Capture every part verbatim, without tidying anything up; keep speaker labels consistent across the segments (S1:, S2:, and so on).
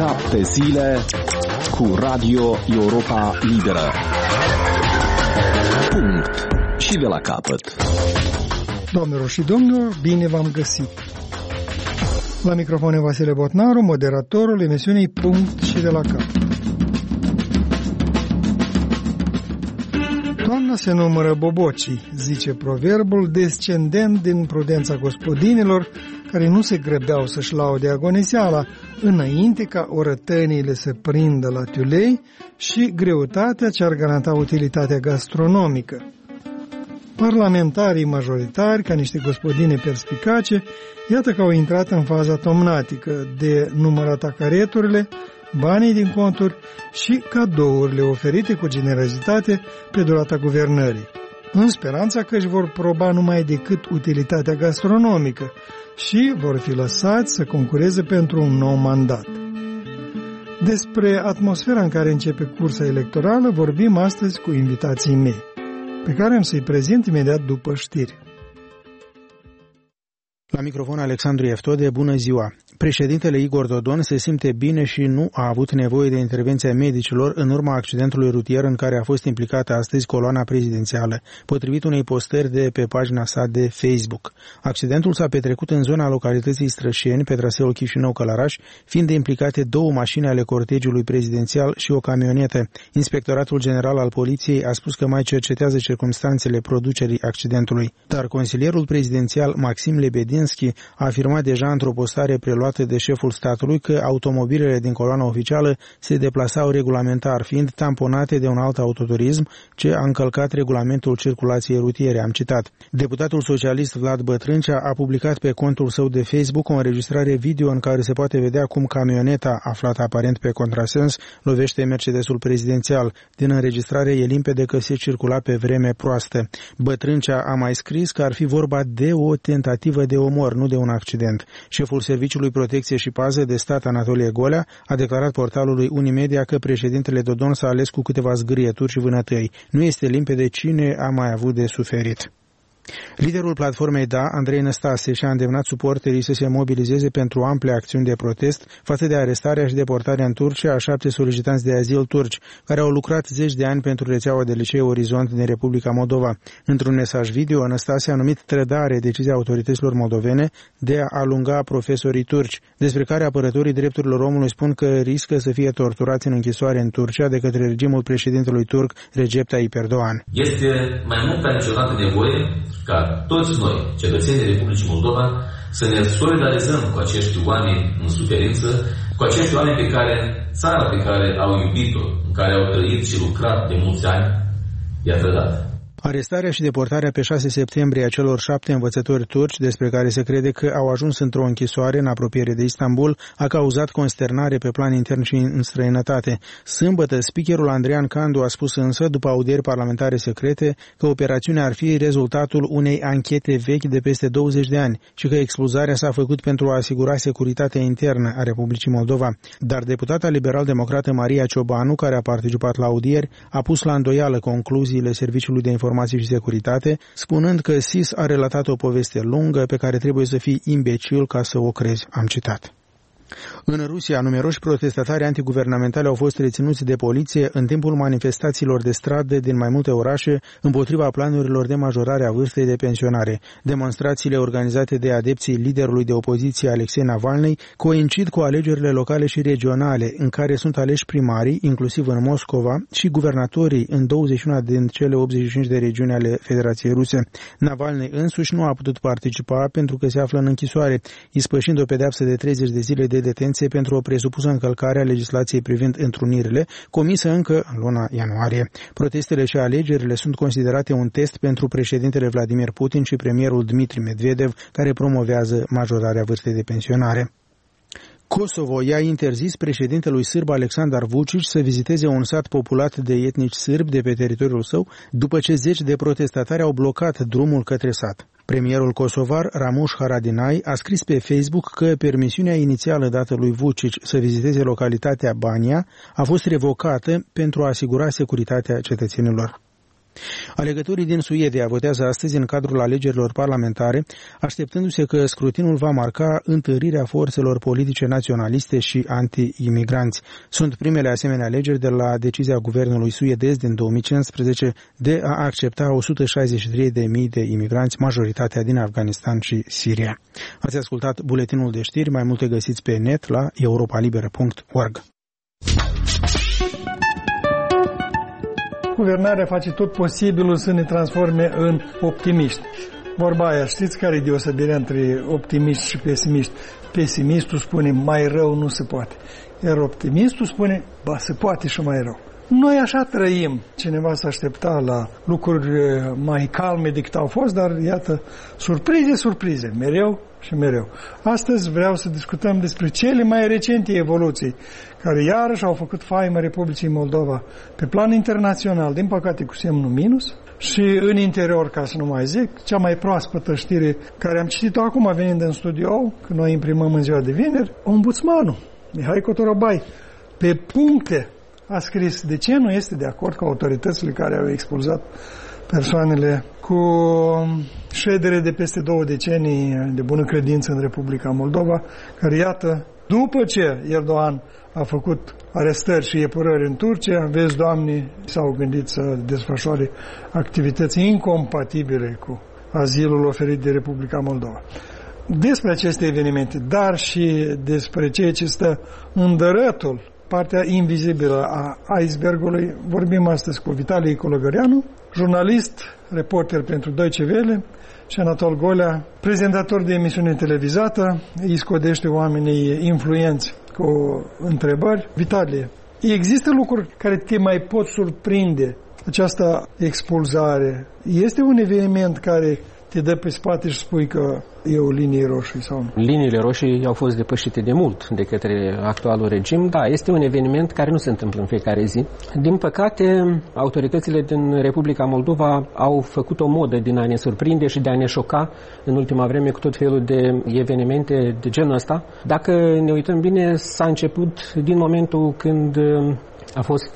S1: Șapte zile cu Radio Europa Liberă. Punct. Și de la capăt.
S2: Doamnelor și domnilor, bine v-am găsit. La microfon e Vasile Botnaru, moderatorul emisiunii Punct și de la capăt. Toamna se numără bobocii, zice proverbul, descendent din prudența gospodinilor, care nu se grăbeau să-și laude agoniseala înainte ca orătăniile să prindă la tiulei și greutatea ce ar garanta utilitatea gastronomică. Parlamentarii majoritari, ca niște gospodine perspicace, iată că au intrat în faza tomnatică de numărat acareturile, banii din conturi și cadourile oferite cu generozitate pe durata guvernării, în speranța că își vor proba numai decât utilitatea gastronomică și vor fi lăsați să concureze pentru un nou mandat. Despre atmosfera în care începe cursa electorală vorbim astăzi cu invitații mei, pe care am să-i prezint imediat după știri.
S3: La microfon Alexandru Eftode, bună ziua! Președintele Igor Dodon se simte bine și nu a avut nevoie de intervenția medicilor în urma accidentului rutier în care a fost implicată astăzi coloana prezidențială, potrivit unei postări de pe pagina sa de Facebook. Accidentul s-a petrecut în zona localității Strășeni, pe traseul Chișinău-Călăraș, fiind implicate două mașini ale cortegiului prezidențial și o camionetă. Inspectoratul General al Poliției a spus că mai cercetează circumstanțele producerii accidentului, dar consilierul prezidențial Maxim Lebedinski a afirmat deja într-o postare preluată de șeful statului că automobilele din coloana oficială se deplasau regulamentar, fiind tamponate de un alt autoturism ce a încălcat regulamentul circulației rutiere, am citat. Deputatul socialist Vlad Bătrâncea a publicat pe contul său de Facebook o înregistrare video în care se poate vedea cum camioneta, aflată aparent pe contrasens, lovește Mercedesul prezidențial. Din înregistrare e limpede că se circula pe vreme proastă. Bătrâncea a mai scris că ar fi vorba de o tentativă de omor, nu de un accident. Șeful Serviciului Protecție și Pază de Stat, Anatolie Golea, a declarat portalului Unimedia că președintele Dodon s-a ales cu câteva zgârieturi și vânătăi. Nu este limpede cine a mai avut de suferit. Liderul platformei Da, Andrei Năstase, și-a îndemnat suporterii să se mobilizeze pentru ample acțiuni de protest față de arestarea și deportarea în Turcia a șapte solicitanți de azil turci, care au lucrat zeci de ani pentru rețeaua de licee Orizont din Republica Moldova. Într-un mesaj video, Năstase a numit trădare decizia autorităților moldovene de a alunga profesorii turci, despre care apărătorii drepturilor omului spun că riscă să fie torturați în închisoare în Turcia de către regimul președintelui turc Recep Tayyip Erdogan.
S4: Este mai mult ca niciodată nevoie ca toți noi, cetățenii Republicii Moldova, să ne solidarizăm cu acești oameni în suferință, cu acești oameni pe care, țara pe care au iubit-o, în care au trăit și lucrat de mulți ani, i-a trădat.
S3: Arestarea și deportarea pe șase septembrie a celor șapte învățători turci, despre care se crede că au ajuns într-o închisoare în apropiere de Istanbul, a cauzat consternare pe plan intern și în străinătate. Sâmbătă, speakerul Andrian Candu a spus însă, după audieri parlamentare secrete, că operațiunea ar fi rezultatul unei anchete vechi de peste douăzeci de ani și că expulzarea s-a făcut pentru a asigura securitatea internă a Republicii Moldova. Dar deputata liberal-democrată Maria Ciobanu, care a participat la audieri, a pus la îndoială concluziile Serviciului de Informații și Securitate, spunând că S I S a relatat o poveste lungă pe care trebuie să fii imbecil ca să o crezi, am citat. În Rusia, numeroși protestatari antiguvernamentali au fost reținuți de poliție în timpul manifestațiilor de stradă din mai multe orașe împotriva planurilor de majorare a vârstei de pensionare. Demonstrațiile organizate de adepții liderului de opoziție Alexei Navalny coincid cu alegerile locale și regionale, în care sunt aleși primarii, inclusiv în Moscova, și guvernatorii în douăzeci și unu din cele optzeci și cinci de regiuni ale Federației Ruse. Navalny însuși nu a putut participa pentru că se află în închisoare, ispășind o pedeapsă de treizeci de zile de detenție pentru o presupusă încălcare a legislației privind întrunirile, comisă încă în luna ianuarie. Protestele și alegerile sunt considerate un test pentru președintele Vladimir Putin și premierul Dmitri Medvedev, care promovează majorarea vârstei de pensionare. Kosovo i-a interzis președintelui sârb Aleksandar Vučić să viziteze un sat populat de etnici sârbi de pe teritoriul său, după ce zeci de protestatari au blocat drumul către sat. Premierul kosovar Ramush Haradinaj a scris pe Facebook că permisiunea inițială dată lui Vučić să viziteze localitatea Banja a fost revocată pentru a asigura securitatea cetățenilor. Alegătorii din Suedia votează astăzi în cadrul alegerilor parlamentare, așteptându-se că scrutinul va marca întărirea forțelor politice naționaliste și anti-imigranți. Sunt primele asemenea alegeri de la decizia guvernului suedez din două mii cincisprezece de a accepta o sută șaizeci și trei de mii de imigranți, majoritatea din Afganistan și Siria. Ați ascultat buletinul de știri, mai multe găsiți pe net la europa liberă punct org.
S2: Guvernarea face tot posibilul să ne transforme în optimiști. Vorba aia, știți care e deosebirea între optimiști și pesimiști? Pesimistul spune, mai rău nu se poate. Iar optimistul spune, ba, se poate și mai rău. Noi așa trăim. Cineva s-a aștepta la lucruri mai calme decât au fost, dar iată, surprize, surprize, mereu și mereu. Astăzi vreau să discutăm despre cele mai recente evoluții, care iarăși au făcut faimă Republicii Moldova pe plan internațional, din păcate cu semnul minus, și în interior, ca să nu mai zic, cea mai proaspătă știre care am citit-o acum venind în studio, când noi imprimăm în ziua de vineri, ombudsmanul Mihai Cotorobai, pe puncte a scris de ce nu este de acord cu autoritățile care au expulzat persoanele cu ședere de peste două decenii de bună credință în Republica Moldova, care, iată, după ce Erdogan a făcut arestări și epurări în Turcia, vezi, Doamne, s-au gândit să desfășoare activități incompatibile cu azilul oferit de Republica Moldova. Despre aceste evenimente, dar și despre ceea ce stă în dărătul, partea invizibilă a icebergului, vorbim astăzi cu Vitalie Cologăreanu, jurnalist, reporter pentru Deutsche Welle, și Anatol Golea, prezentator de emisiune televizată, îi scodește oamenii influenți cu întrebări. Vitalie, există lucruri care te mai pot surprinde? Această expulzare este un eveniment care te dă pe spate și spui că e o linie roșie sau nu?
S5: Liniile roșii au fost depășite de mult de către actualul regim. Da, este un eveniment care nu se întâmplă în fiecare zi. Din păcate, autoritățile din Republica Moldova au făcut o modă din a ne surprinde și de a ne șoca în ultima vreme cu tot felul de evenimente de genul ăsta. Dacă ne uităm bine, s-a început din momentul când a fost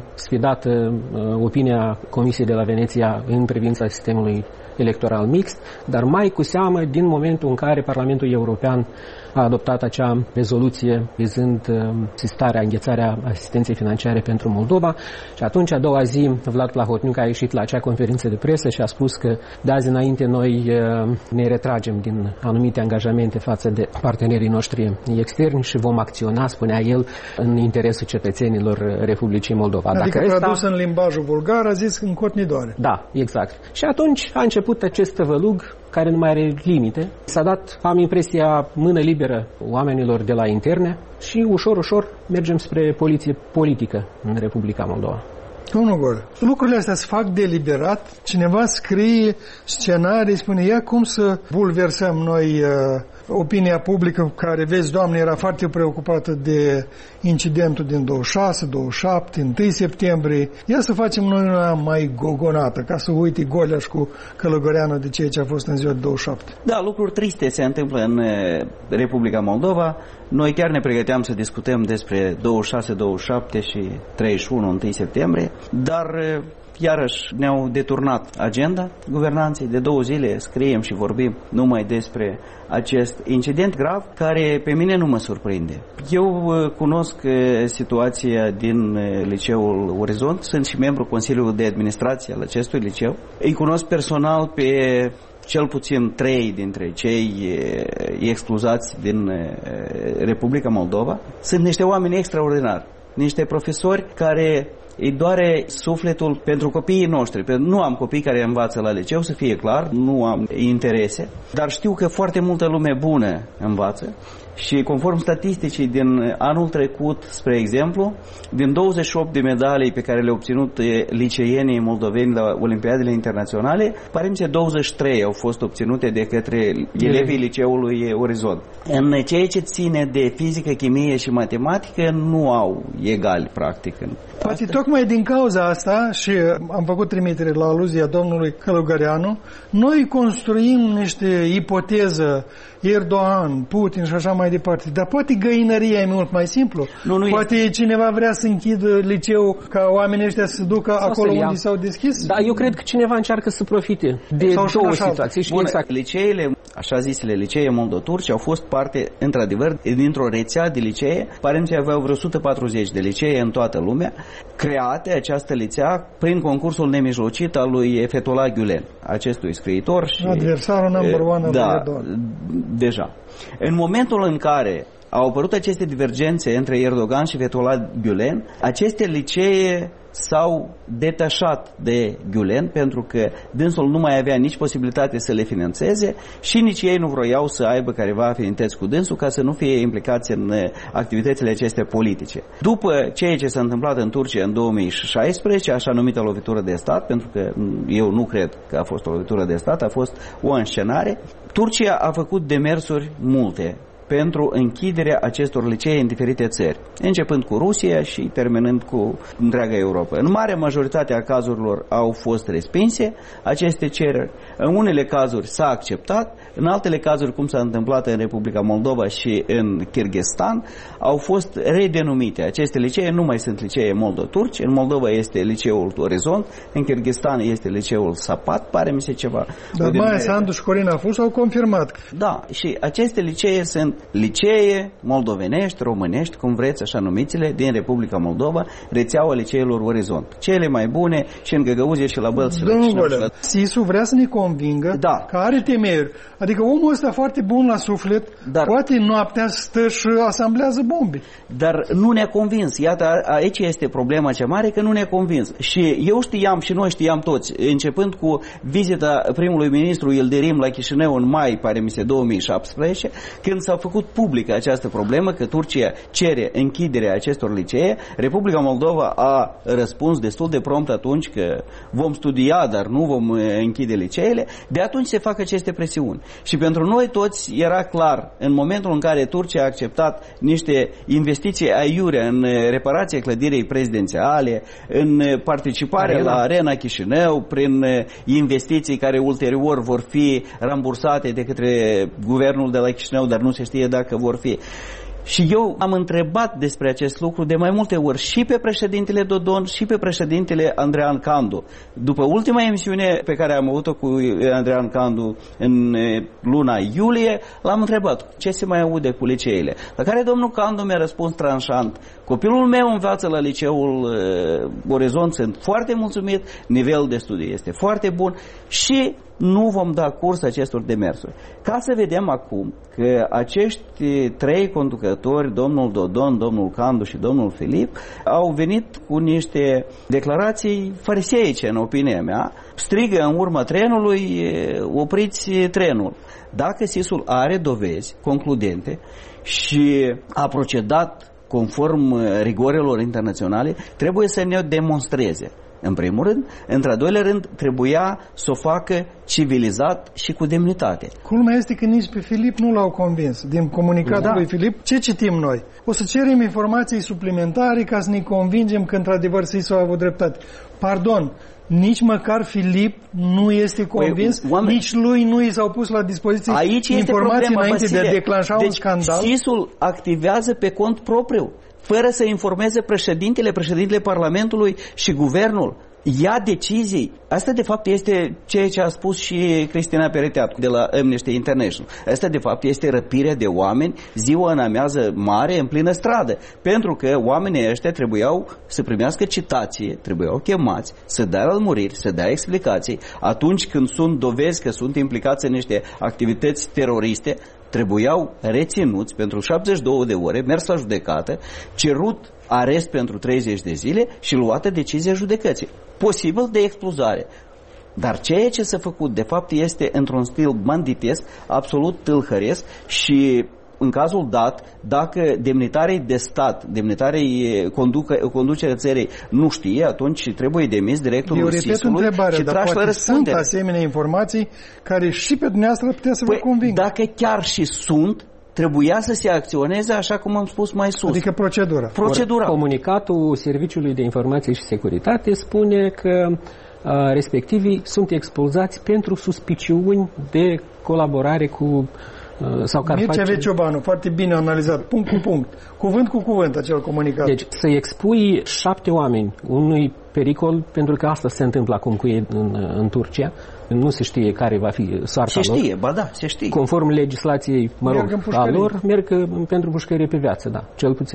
S5: sfidată opinia Comisiei de la Veneția în privința sistemului electoral mixt, dar mai cu seamă din momentul în care Parlamentul European a adoptat acea rezoluție vizând sistarea, înghețarea asistenței financiare pentru Moldova și atunci, a doua zi, Vlad Plahotniuc a ieșit la acea conferință de presă și a spus că de azi înainte noi ne retragem din anumite angajamente față de partenerii noștri externi și vom acționa, spunea el, în interesul cetățenilor Republicii Moldova.
S2: Adică
S5: Dacă
S2: tradus
S5: ăsta...
S2: în limbajul vulgar a zis că în cot doare.
S5: Da, exact. Și atunci a început acest tăvălug care nu mai are limite. S-a dat, am impresia, mână liberă oamenilor de la interne și ușor, ușor mergem spre poliție politică în Republica Moldova.
S2: Domnul Gol, lucrurile astea se fac deliberat, cineva scrie scenarii, spune, ia cum să bulversăm noi uh, opinia publică care, vezi, Doamne, era foarte preocupată de incidentul din douăzeci și șase, douăzeci și șapte, întâi septembrie, ia să facem noi una mai gogonată, ca să uite Goleaș cu Călăgoreanu de ceea ce a fost în ziua de douăzeci și șapte.
S6: Da, lucruri triste se întâmplă în Republica Moldova. Noi chiar ne pregăteam să discutăm despre douăzeci și șase, douăzeci și șapte și treizeci și unu, întâi septembrie, dar iarăși ne-au deturnat agenda guvernanței. De două zile scriem și vorbim numai despre acest incident grav care pe mine nu mă surprinde. Eu cunosc situația din liceul Orizont, sunt și membru Consiliului de Administrație al acestui liceu. Îi cunosc personal pe cel puțin trei dintre cei expulzați din Republica Moldova. Sunt niște oameni extraordinari, niște profesori care îi doare sufletul pentru copiii noștri. Nu am copii care învață la liceu, să fie clar, nu am interese, dar știu că foarte multă lume bună învață și conform statisticii din anul trecut, spre exemplu, din douăzeci și opt de medalii pe care le-au obținut liceienii moldoveni la Olimpiadele internaționale, pare că douăzeci și trei au fost obținute de către elevii liceului Orizont. În ceea ce ține de fizică, chimie și matematică nu au egali, practic.
S2: Poate tocmai tocmai din cauza asta, și am făcut trimitere la aluzia domnului Călugăreanu, noi construim niște ipoteză, Erdogan, Putin și așa mai departe. Dar poate găinăria e mult mai simplu. Nu, nu poate e. cineva vrea să închidă liceul ca oamenii ăștia să ducă sau acolo unde s-au deschis.
S5: Da, eu cred că cineva încearcă să profite de sau două situații.
S6: Bun, exact. Liceele, așa zisele licee moldo-turci, au fost parte, într-adevăr, dintr-o rețea de licee. Părinții aveau vreo o sută patruzeci de licee în toată lumea, create această licea prin concursul nemijlocit al lui Fethullah Gülen, acestui scriitor și
S2: adversarul number one al
S6: da, deja. În momentul în care au apărut aceste divergențe între Erdogan și Fethullah Gülen, aceste licee s-au detașat de Gülen pentru că dânsul nu mai avea nici posibilitate să le finanțeze și nici ei nu vroiau să aibă careva afinități cu dânsul ca să nu fie implicați în activitățile acestea politice. După ceea ce s-a întâmplat în Turcia în două mii șaisprezece, așa numită lovitură de stat, pentru că eu nu cred că a fost o lovitură de stat, a fost o înscenare, Turcia a făcut demersuri multe pentru închiderea acestor licee în diferite țări, începând cu Rusia și terminând cu întreaga Europa. În mare majoritate a cazurilor au fost respinse aceste cereri, în unele cazuri s-a acceptat, în altele cazuri, cum s-a întâmplat în Republica Moldova și în Kyrgyzstan, au fost redenumite. Aceste licee nu mai sunt licee moldo-turci, în Moldova este liceul Orizont, în Kyrgyzstan este liceul Sapat, pare mi se ceva.
S2: Dar Maia Sandu și Corina Fus au confirmat.
S6: Da, și aceste licee sunt licee moldovenești, românești, cum vreți, așa numițile, din Republica Moldova, rețeaua liceelor Orizont. Cele mai bune și în Găgăuzie și la Bălți.
S2: Domnule, S I S U vrea să ne convingă
S6: da.
S2: că are temeri. Adică omul ăsta foarte bun la suflet, dar poate noaptea stă și asamblează bombe.
S6: Dar nu ne-a convins. Iată, aici este problema cea mare, că nu ne-a convins. Și eu știam și noi știam toți, începând cu vizita primului ministru Yildirim la Chișinău în mai, pare mi se, două mii șaptesprezece, când s-a făcut publică această problemă că Turcia cere închiderea acestor licee, Republica Moldova a răspuns destul de prompt atunci că vom studia, dar nu vom închide liceele. De atunci se fac aceste presiuni. Și pentru noi toți era clar, în momentul în care Turcia a acceptat niște investiții aiurea în reparația clădirii prezidențiale, în participarea Arena. la Arena Chișinău, prin investiții care ulterior vor fi rambursate de către guvernul de la Chișinău, dar nu se știe dacă vor fi. Și eu am întrebat despre acest lucru de mai multe ori și pe președintele Dodon și pe președintele Andrean Candu. După ultima emisiune pe care am avut-o cu Andrean Candu în luna iulie, l-am întrebat ce se mai aude cu liceele. La care domnul Candu mi-a răspuns tranșant: copilul meu învață la liceul uh, Orizont, sunt foarte mulțumit, nivelul de studii este foarte bun și nu vom da curs acestor demersuri. Ca să vedem acum că acești trei conducători, domnul Dodon, domnul Candu și domnul Filip, au venit cu niște declarații fariseice, în opinia mea, strigă în urma trenului: opriți trenul. Dacă S I S-ul are dovezi concludente și a procedat conform rigorilor internaționale, trebuie să ne demonstreze. În primul rând, într-al doilea rând, trebuia să o facă civilizat și cu demnitate.
S2: Culmea este că nici pe Filip nu l-au convins. Din comunicatul da. lui Filip, ce citim noi? O să cerem informații suplimentare ca să ne convingem că într-adevăr S I S-ul a avut dreptate. Pardon, nici măcar Filip nu este convins, păi, oameni... nici lui nu i s-au pus la dispoziție
S6: aici
S2: informații
S6: problema,
S2: înainte
S6: Vasile.
S2: de a declanșa
S6: deci,
S2: un scandal.
S6: S I S-ul activează pe cont propriu, fără să informeze președintele, președintele Parlamentului și guvernul. Ia decizii. Asta de fapt este ceea ce a spus și Cristina Pereteatu de la Amnesty International. Asta de fapt este răpirea de oameni ziua în amiază mare în plină stradă. Pentru că oamenii ăștia trebuiau să primească citație, trebuiau chemați, să dea lămuriri, să dea explicații. Atunci când sunt dovezi că sunt implicați în niște activități teroriste, trebuiau reținuți pentru șaptezeci și două de ore, mers la judecată, cerut arest pentru treizeci de zile și luată decizia judecății. Posibil de expulzare. Dar ceea ce s-a făcut, de fapt, este într-un stil banditesc, absolut tâlhăresc și, în cazul dat, dacă demnitarii de stat, demnitarii conducă, conducerea țării nu știe, atunci trebuie demis directorul S I S-ului și trași la răspundere.
S2: Sunt asemenea informații care și pe dumneavoastră putea să
S6: păi,
S2: vă convingă.
S6: Dacă chiar și sunt, trebuia să se acționeze așa cum am spus mai sus.
S2: Adică procedura.
S6: Procedura.
S5: Comunicatul Serviciului de Informație și Securitate spune că a, respectivii sunt expulzați pentru suspiciuni de colaborare cu a, sau că ar
S2: Mircea
S5: face...
S2: Veciobanu, foarte bine analizat, punct cu punct, cuvânt cu cuvânt acel comunicat.
S5: Deci să expui șapte oameni unui pericol, pentru că asta se întâmplă acum cu ei în, în Turcia, nu se știe care va fi soarta
S6: se
S5: lor.
S6: știe, ba da, se știe.
S5: Conform legislației, mă
S2: Merg
S5: rog, a lor, merg pentru pușcărie pe viață, da, cel puțin.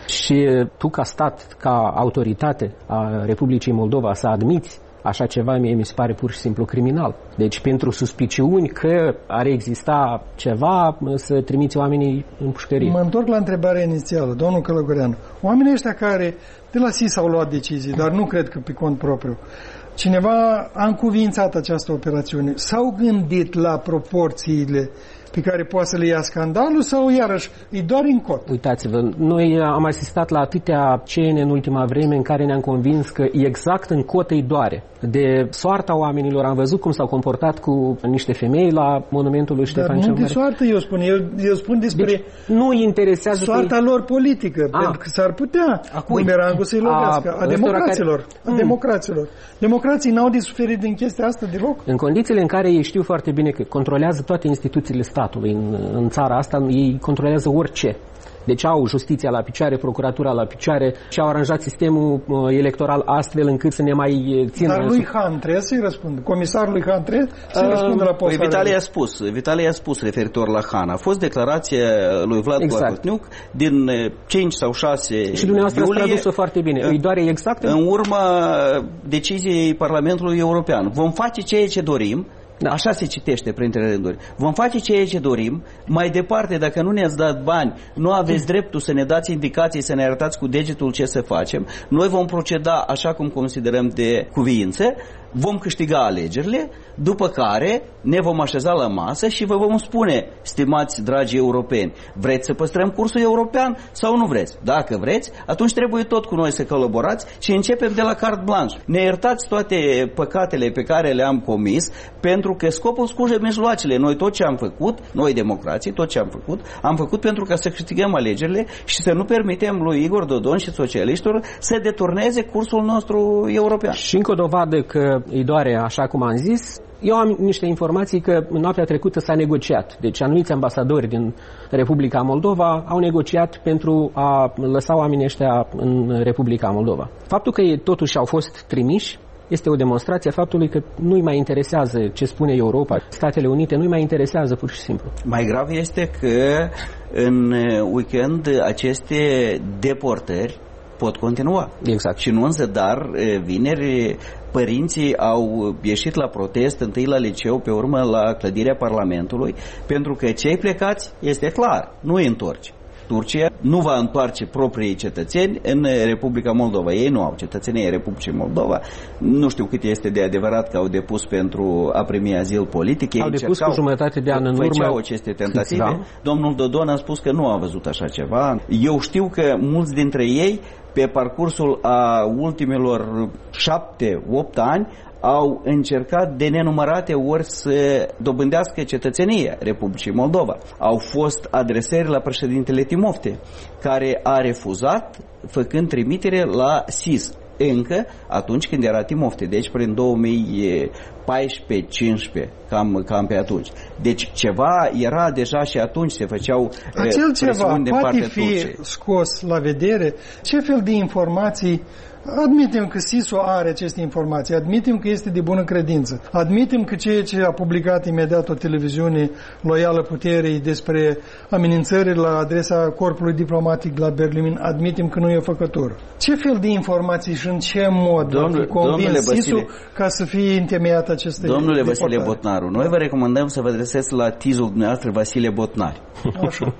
S5: Și tu ca stat, ca autoritate a Republicii Moldova să admiți așa ceva, mie mi se pare pur și simplu criminal. Deci pentru suspiciuni că ar exista ceva, să trimiți oamenii în pușcărie.
S2: Mă întorc la întrebarea inițială, domnul Călăgoreanu. Oamenii ăștia care de la S I S au luat decizii, dar nu cred că pe cont propriu, cineva a încuviințat această operațiune, s-au gândit la proporțiile pe care poate să le ia scandalul sau iarăși îi doar în cot?
S5: Uitați-vă, noi am asistat la atâtea scene în ultima vreme în care ne-am convins că exact în cot îi doare. De soarta oamenilor am văzut cum s-au comportat cu niște femei la monumentul lui Ștefan cel Mare.
S2: Dar nu de soartă eu spun, eu, eu spun despre
S5: deci, nu interesează
S2: soarta
S5: că...
S2: lor politică,
S5: a.
S2: pentru că s-ar putea bumerangul să-i lovească. A, a democraților. Care... A democraților. Democrații n-au de suferit din chestia asta deloc?
S5: În condițiile în care ei știu foarte bine că controlează toate instituțiile statului în, în țara asta, ei controlează orice. Deci au justiția la picioare, procuratura la picioare și au aranjat sistemul uh, electoral astfel încât să ne mai țină...
S2: Dar lui Han trebuie să-i răspundă. Comisarul lui Han trebuie să-i uh, răspundă la postarea.
S6: Păi Vitalie a spus, Vitalie a spus referitor la Han. A fost declarația lui Vlad exact. Plahotniuc din cinci sau șase
S5: și dumneavoastră ați tradus-o foarte bine. Îi doare exact
S6: în urma deciziei Parlamentului European. Vom face ceea ce dorim. Da. Așa se citește printre rânduri. Vom face ceea ce dorim. Mai departe, dacă nu ne-ați dat bani, nu aveți dreptul să ne dați indicații, să ne arătați cu degetul ce să facem. Noi vom proceda așa cum considerăm de cuviință. Vom câștiga alegerile, după care ne vom așeza la masă și vă vom spune, stimați dragi europeni, vreți să păstrăm cursul european sau nu vreți? Dacă vreți, atunci trebuie tot cu noi să colaborați și începem de la carte blanche. Ne iertați toate păcatele pe care le-am comis, pentru că scopul scurge mijloacele. Noi tot ce am făcut, noi democrații, tot ce am făcut, am făcut pentru ca să câștigăm alegerile și să nu permitem lui Igor Dodon și socialiștilor să deturneze cursul nostru european.
S5: Și încă o dovadă că îi doare, așa cum am zis, eu am niște informații că în noaptea trecută s-a negociat. Deci anumiți ambasadori din Republica Moldova au negociat pentru a lăsa oamenii ăștia în Republica Moldova. Faptul că ei totuși au fost trimiși este o demonstrație a faptului că nu-i mai interesează ce spune Europa, Statele Unite, nu-i mai interesează pur și simplu.
S6: Mai grav este că în weekend aceste deportări pot continua.
S5: Exact.
S6: Și nu însă, dar vineri părinții au ieșit la protest, întâi la liceu, pe urmă la clădirea Parlamentului, pentru că cei plecați este clar, nu îi întorci. Turcia nu va întoarce proprii cetățeni în Republica Moldova. Ei nu au cetățenie Republicii Moldova. Nu știu cât este de adevărat că au depus pentru a primi azil politic. Ei
S5: au depus cu jumătate de an în urmă.
S6: Făceau aceste tentative. Da. Domnul Dodon a spus că nu a văzut așa ceva. Eu știu că mulți dintre ei, pe parcursul a ultimilor șapte, opt ani, au încercat de nenumărate ori să dobândească cetățenia Republicii Moldova. Au fost adresări la președintele Timofte, care a refuzat, făcând trimitere la S I S, încă atunci când era Timofte, deci prin două mii paisprezece cincisprezece, cam, cam pe atunci. Deci ceva era deja și atunci se făceau
S2: acel ceva
S6: de
S2: poate
S6: partea
S2: fi
S6: Turciei.
S2: Scos la vedere? Ce fel de informații? Admitem că S I S-ul are aceste informații, admitem că este de bună credință, admitem că ceea ce a publicat imediat o televiziune loială puterii despre amenințări la adresa corpului diplomatic la Berlin, admitem că nu e făcător. Ce fel de informații și în ce mod
S6: Domnul,
S2: va fi convins S I S-ul ca să fie întemeiat aceste
S6: Domnule
S2: deportare?
S6: Vasile Botnaru, noi vă recomandăm să vă adresați la tizul dumneavoastră Vasile Botnari.
S2: Așa.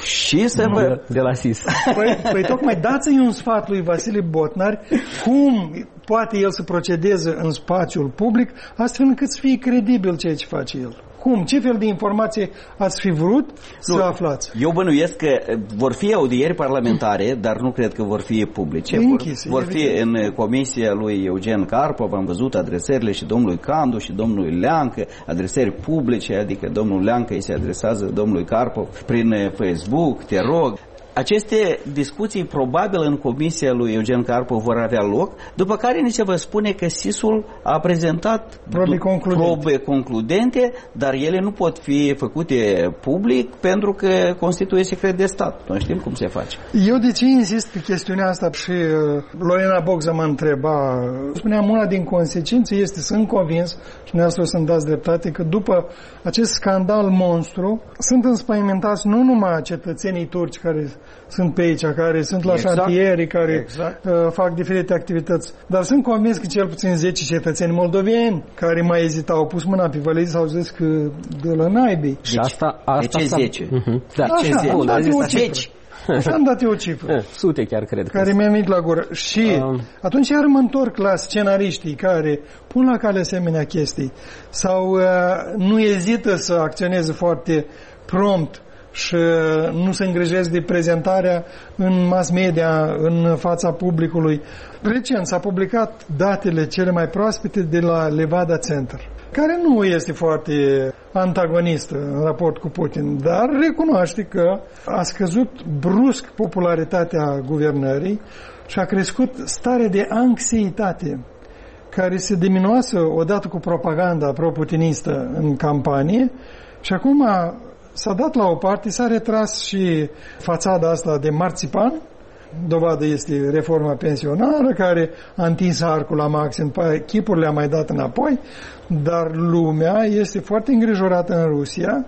S6: Și să vă...
S5: De la S I S.
S2: Păi, păi tocmai dați-i un sfat lui Vasile Botnari cum poate el să procedeze în spațiul public astfel încât să fie credibil ceea ce face el. Cum? Ce fel de informație ați fi vrut
S6: nu,
S2: să aflați?
S6: Eu bănuiesc că vor fi audieri parlamentare, dar nu cred că vor fi publice.
S2: Închise,
S6: vor, vor fi în comisia lui Eugen Carpov, am văzut adresările și domnului Candu și domnului Leancă, adresări publice, adică domnul Leancă îi se adresează domnului Carpov prin Facebook, te rog. Aceste discuții probabil în comisia lui Eugen Carpov vor avea loc, după care ni se va spune că S I S-ul a prezentat
S2: probe concludente.
S6: probe concludente, dar ele nu pot fi făcute public pentru că constituie secret de stat. Noi știm cum se face.
S2: Eu de ce insist pe chestiunea asta și uh, Lorena Bogza mă întreba, spuneam, una din consecințe este, sunt convins și dumneavoastră să-mi dați dreptate, că după acest scandal monstru sunt înspăimântați nu numai cetățenii turci care sunt pe aici, care sunt la
S6: exact.
S2: șantieri, care
S6: exact.
S2: uh, fac diferite activități. Dar sunt convins că cel puțin zece cetățeni moldoveni care mai ezitau, au pus mâna pe valizi, s-au zis că de la naibii.
S5: Și asta, asta
S6: de ce zece?
S5: Uh-huh. Da,
S2: așa,
S5: ce zece?
S2: am dat eu o cifră.
S6: zece.
S2: Așa am dat eu o cifră.
S5: Sute chiar cred.
S2: Care mi-a venit la gură. Și um. atunci iar mă întorc la scenariștii care pun la cale asemenea chestii sau uh, nu ezită să acționeze foarte prompt și nu se îngrijesc de prezentarea în mass media, în fața publicului. Recent s-a publicat datele cele mai proaspete de la Levada Center, care nu este foarte antagonistă în raport cu Putin, dar recunoaște că a scăzut brusc popularitatea guvernării și a crescut starea de anxietate care se diminuase odată cu propaganda pro-putinistă în campanie și acum s-a dat la o parte, s-a retras și fațada asta de marțipan. Dovadă este reforma pensionară care a întins arcul la maxim, chipurile a mai dat înapoi, dar lumea este foarte îngrijorată în Rusia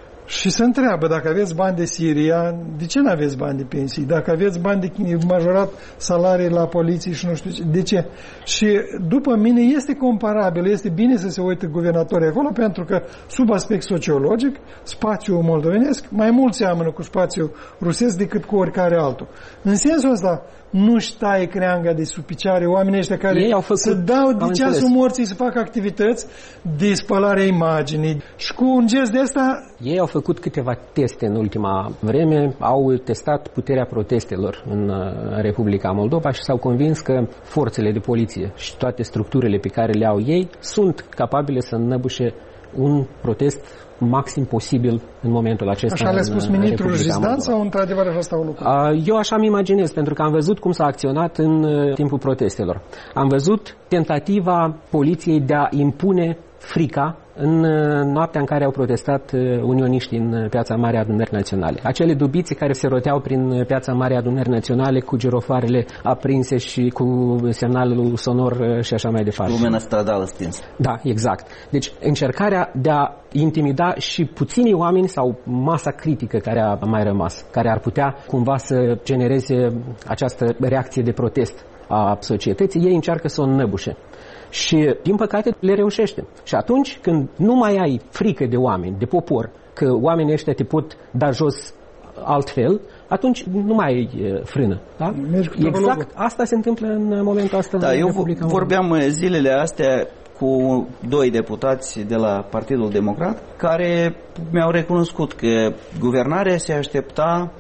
S2: și se întreabă, dacă aveți bani de Siria, de ce nu aveți bani de pensii? Dacă aveți bani de majorat salarii la poliție și nu știu ce, de ce? Și după mine este comparabil, este bine să se uite guvernatorii acolo, pentru că sub aspect sociologic, spațiul moldovenesc mai mult seamănă cu spațiul rusesc decât cu oricare altul. În sensul ăsta, nu-și taie creanga de sub picioare oamenii ăștia care
S5: ei au făcut,
S2: să dau de ceasul morții să facă activități de spălare a imaginii. Și cu un gest de asta...
S5: Ei au făcut câteva teste în ultima vreme, au testat puterea protestelor în Republica Moldova și s-au convins că forțele de poliție și toate structurile pe care le au ei sunt capabile să înnăbușe un protest maxim posibil în momentul acesta.
S2: Așa le-a spus ministrul Jizdan sau într-adevăr așa stau lucrurile?
S5: Eu așa îmi imaginez, pentru că am văzut cum s-a acționat în timpul protestelor. Am văzut tentativa poliției de a impune frica în noaptea în care au protestat unioniștii în Piața Marii Adunări Naționale. Acele dubițe care se roteau prin Piața Marii Adunări Naționale cu girofoarele aprinse și cu semnalul sonor și așa mai departe.
S6: Lumea stradală stins.
S5: Da, exact. Deci încercarea de a intimida și puținii oameni sau masa critică care a mai rămas, care ar putea cumva să genereze această reacție de protest a societății, ei încearcă să o înnăbușe. Și, din păcate, le reușește. Și atunci când nu mai ai frică de oameni, de popor, că oamenii ăștia te pot da jos altfel, atunci nu mai ai frână. Da? Exact asta se întâmplă în momentul ăsta.
S6: Da,
S5: în
S6: eu
S5: Republica
S6: vorbeam Moldova. Zilele astea cu doi deputați de la Partidul Democrat care mi-au recunoscut că guvernarea se aștepta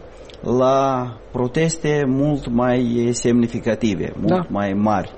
S6: la proteste mult mai semnificative, mult da. mai mari.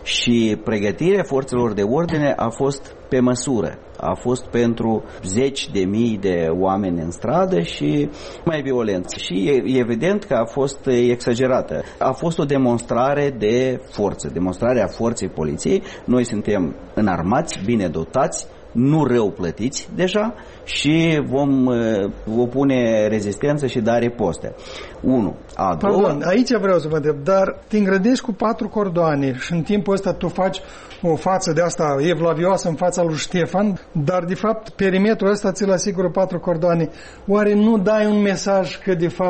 S6: Și pregătirea forțelor de ordine a fost pe măsură. A fost pentru zeci de mii de oameni în stradă și mai violent. Și e evident că a fost exagerată. A fost o demonstrare de forță, demonstrarea forței poliției. Noi suntem înarmați, bine dotați, nu rău plătiți deja și vom uh, opune rezistență și da riposte. Unu. A doua...
S2: Pardon, aici vreau să vă întreb, dar te îngrădești cu patru cordoane și în timpul ăsta tu faci o față de asta evlavioasă în fața lui Ștefan, dar de fapt perimetrul ăsta ți-l asigură patru cordoane. Oare nu dai un mesaj că de fapt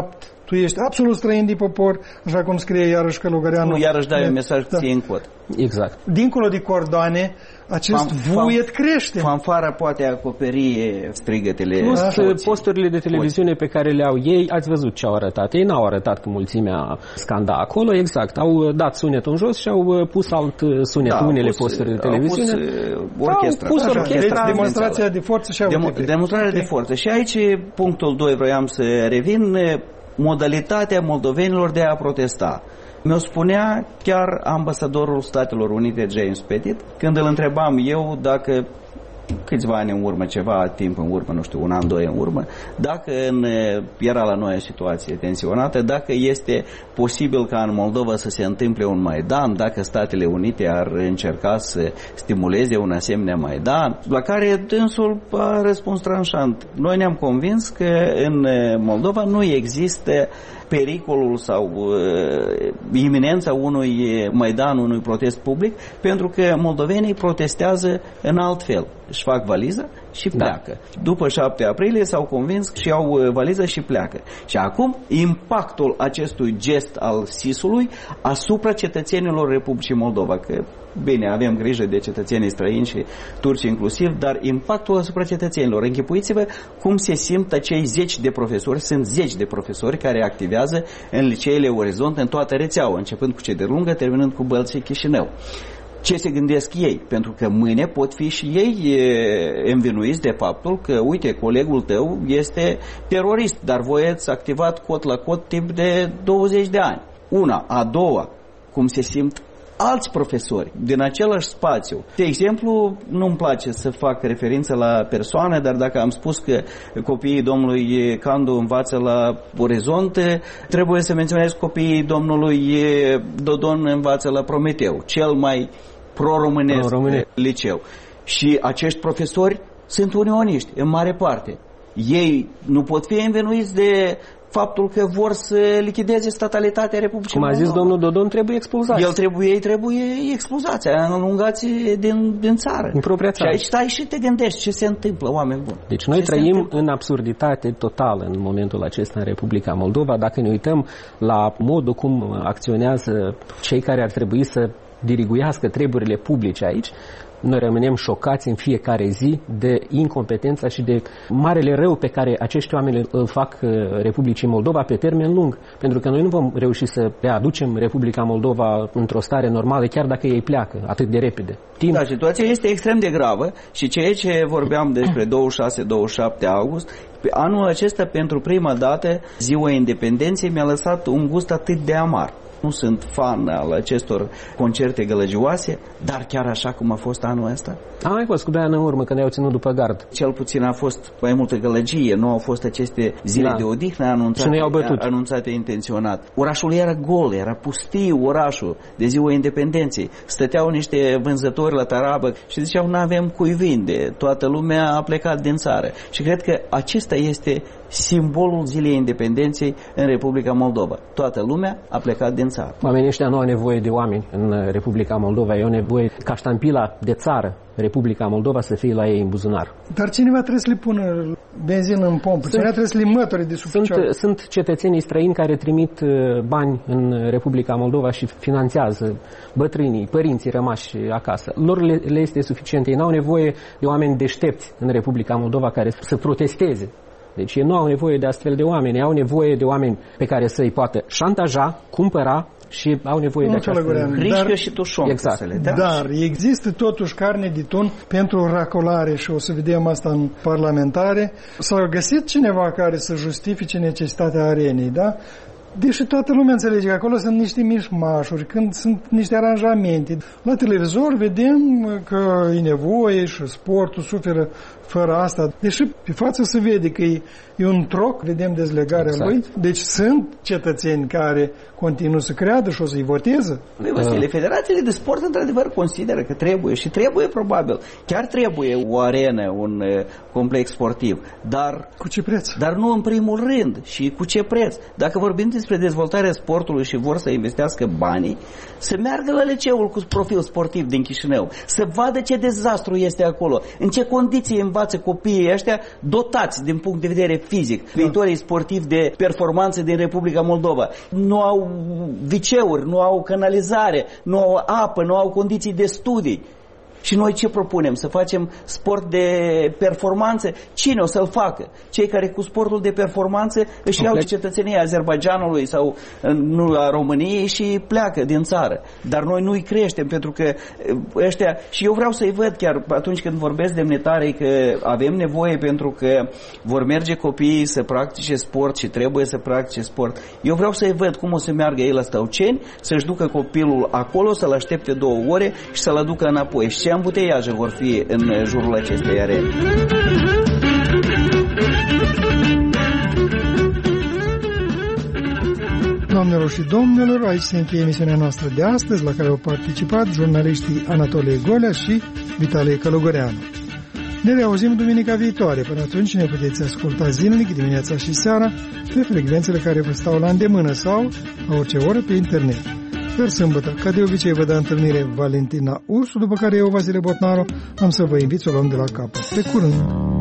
S2: tu ești absolut străin de popor, așa cum scrie iarăși Călugăreanu.
S6: Nu, iarăși dai un mesaj
S2: da.
S6: ție în cot.
S5: Exact.
S2: Dincolo de cordoane, acest
S6: Fan,
S2: vuiet crește.
S6: Fanfara poate acoperi strigătele.
S5: Plus posturile de televiziune pe care le au ei, ați văzut ce au arătat. Ei n-au arătat că mulțimea scanda acolo, exact. Au dat sunetul în jos și au pus alt sunet, da, unele pus, posturi de televiziune.
S6: Au pus orchestra.
S5: Au pus
S2: Așa,
S5: orchestra.
S2: deci demonstrația de forță și
S6: Demo, Demonstrarea okay. de forță. Și aici, punctul doi, vroiam să revin, modalitatea moldovenilor de a protesta. Mi-o spunea chiar ambasadorul Statelor Unite, James Pettit, când îl întrebam eu dacă câțiva ani în urmă, ceva timp în urmă, nu știu, un an, doi în urmă, dacă în, era la noi o situație tensionată, dacă este posibil ca în Moldova să se întâmple un Maidan, dacă Statele Unite ar încerca să stimuleze un asemenea Maidan, la care dânsul a răspuns tranșant. Noi ne-am convins că în Moldova nu există pericolul sau uh, iminența unui Maidan, unui protest public, pentru că moldovenii protestează în alt fel. Își fac valiza și pleacă. Da. După șapte aprilie s-au convins și au valiză și pleacă. Și acum impactul acestui gest al S I S-ului asupra cetățenilor Republicii Moldova, că bine, avem grijă de cetățenii străini și turci inclusiv, dar impactul asupra cetățenilor. Închipuiți-vă cum se simt acei zeci de profesori, sunt zeci de profesori care activează în liceele Orizont, în toată rețeaua, începând cu Cederlungă, terminând cu Bălți și Chișinău. Ce se gândesc ei? Pentru că mâine pot fi și ei învinuiți de faptul că, uite, colegul tău este terorist, dar voi ați activat cot la cot timp de douăzeci de ani. Una. A doua, cum se simt alți profesori din același spațiu. De exemplu, nu-mi place să fac referință la persoane, dar dacă am spus că copiii domnului Candu învață la Orizont, trebuie să menționez copiii domnului Dodon învață la Prometeu, cel mai pro-românesc Pro liceu. Și acești profesori sunt unioniști, în mare parte. Ei nu pot fi învinuiți de faptul că vor să lichideze statalitatea Republicii
S5: Moldova. Cum a zis domnul Dodon, trebuie expulzați.
S6: El trebuie, ei trebuie expulzați, înlungați din, din țară.
S5: În propria țară.
S6: Și aici stai și te gândești ce se întâmplă, oameni buni.
S5: Deci noi
S6: ce
S5: trăim în absurditate totală în momentul acesta în Republica Moldova. Dacă ne uităm la modul cum acționează cei care ar trebui să diriguiască treburile publice aici, noi rămânem șocați în fiecare zi de incompetența și de marele rău pe care acești oameni îl fac Republicii Moldova pe termen lung. Pentru că noi nu vom reuși să readucem Republica Moldova într-o stare normală, chiar dacă ei pleacă atât de repede. Timp...
S6: Da, situația este extrem de gravă și ceea ce vorbeam despre douăzeci și șase douăzeci și șapte august, anul acesta, pentru prima dată, ziua independenței mi-a lăsat un gust atât de amar. Nu sunt fan al acestor concerte gălăgioase, dar chiar așa cum a fost anul ăsta.
S5: A mai fost cu doi ani în urmă, când ne-au ținut după gard.
S6: Cel puțin a fost mai multă gălăgie, nu au fost aceste zile da. de odihnă anunțate, anunțate intenționat. Orașul era gol, era pustiu orașul de ziua independenței. Stăteau niște vânzători la tarabă și ziceau, n-avem cui vinde, toată lumea a plecat din țară. Și cred că acesta este simbolul zilei independenței în Republica Moldova. Toată lumea a plecat din țară.
S5: Oamenii ăștia nu au nevoie de oameni în Republica Moldova, au nevoie ca ștampila de țară Republica Moldova să fie la ei în buzunar.
S2: Dar cineva trebuie să le pună benzină în pompă, cineva trebuie să le măture de sub
S5: sunt, sunt cetățenii străini care trimit bani în Republica Moldova și finanțează bătrânii, părinții rămași acasă. Lor le, le este suficient, ei n-au nevoie de oameni deștepți în Republica Moldova care să protesteze. Deci ei nu au nevoie de astfel de oameni, ei au nevoie de oameni pe care să-i poată șantaja, cumpăra și au nevoie nu de această...
S6: Hrișcă și tușon.
S5: Exact.
S6: Să le dea.
S2: Dar există totuși carne de tun pentru racolare și o să vedem asta în parlamentare. S-a găsit cineva care să justifice necesitatea arenei, da? Deși toată lumea înțelege că acolo sunt niște mișmașuri, când sunt niște aranjamente. La televizor vedem că e nevoie și sportul suferă fără asta. Deși pe față se vede că e, e un troc, vedem dezlegarea exact. lui. Deci sunt cetățeni care continuă să creadă și o să-i voteze.
S6: Băi, Vasile, federațiile de sport într-adevăr consideră că trebuie și trebuie probabil. Chiar trebuie o arenă, un uh, complex sportiv. Dar,
S2: cu ce preț?
S6: Dar nu în primul rând. Și cu ce preț? Dacă vorbim despre dezvoltarea sportului și vor să investească banii, să meargă la liceul cu profil sportiv din Chișinău, să vadă ce dezastru este acolo, în ce condiții învață copiii ăștia dotați din punct de vedere fizic, viitorii sportivi de performanță din Republica Moldova. Nu au viceuri, nu au canalizare, nu au apă, nu au condiții de studii. Și noi ce propunem? Să facem sport de performanță? Cine o să-l facă? Cei care cu sportul de performanță își iau cetățenia Azerbaidjanului sau nu, a României și pleacă din țară. Dar noi nu-i creștem, pentru că ăștia, și eu vreau să-i văd chiar atunci când vorbesc demnitarii că avem nevoie pentru că vor merge copiii să practice sport și trebuie să practice sport. Eu vreau să-i văd cum o să meargă ei la Stăuceni, să-și ducă copilul acolo, să-l aștepte două ore și să-l aducă înapoi. Și ce ambuteiaje vor fi în jurul acestei arene.
S2: Doamnelor și domnilor, aici se încheie emisiunea noastră de astăzi, la care au participat jurnaliștii Anatolie Golea și Vitalie Călugăreanu. Ne reauzim duminica viitoare. Până atunci ne puteți asculta zilnic, dimineața și seara, pe frecvențele care vă stau la îndemână sau la orice oră pe internet. Iar sâmbătă, ca de obicei, vă dă întâlnire Valentina Ursu, după care eu, Vasile Botnaru, am să vă invit să o luăm de la capăt. Pe curând!